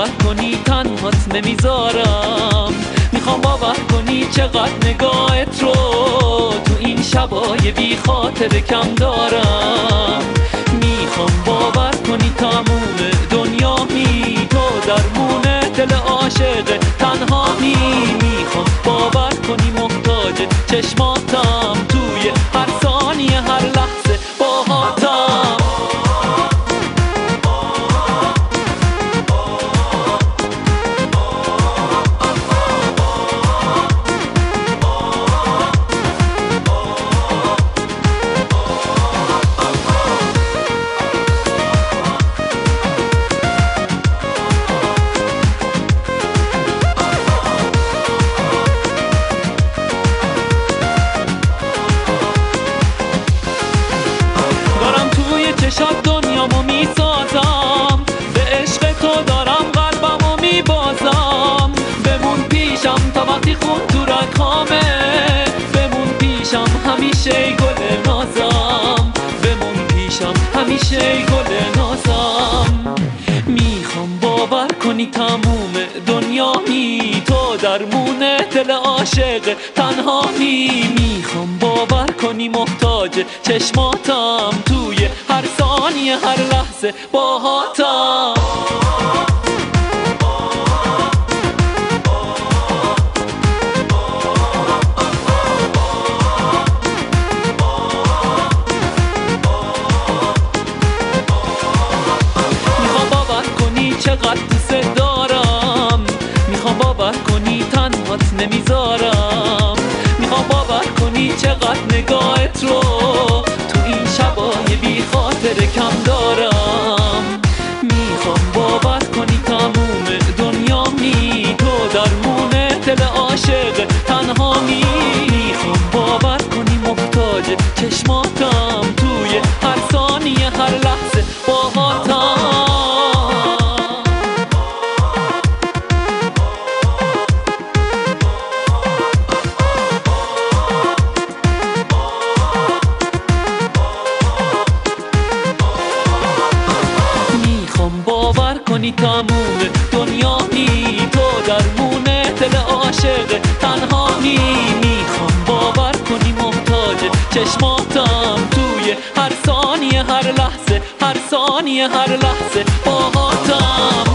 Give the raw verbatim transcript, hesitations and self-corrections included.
باور کنی تنهات نمیذارم، میخوام باور کنی چقدر نگاهت رو تو این شبای بی خاطر کم دارم. میخوام باور کنی تموم دنیا می تو درمون دل عاشق تنها می. میخوام باور کنی محتاج چشماتم توی هر ثانیه هر لحظه باهاتم. چشات دنیامو میسازم، به عشق تو دارم قلبمو میبازم. بمون پیشم تا وقتی خون تو رگامه، بمون پیشم همیشه گل نازم، بمون پیشم همیشه گل نازم. میخوام باور کنی تموم دنیا می تو درمون دل عاشق تنها می. میخوام باور کنی محتاج چشماتم توی هر ثانیه هر لحظه باهاتم. میخوام باور کنی چقدر دوست دارم، میخوام باور کنی تنهات نمیذارم، میخوام باور کنی چقدر نگاهت رو تو این شبای بی خاطر کم دارم. میخوام باور کنی تموم دنیا می تو درمون دل عاشق تنها می. میخوام باور کنی محتاج چشماتم توی هر ثانیه هر لحظه باهاتم. باور کنی تموم دنیا می تو درمون دل عاشق تنها می. میخوام باور کنی محتاج چشماتم توی هر ثانیه هر لحظه هر ثانیه هر لحظه باهاتم.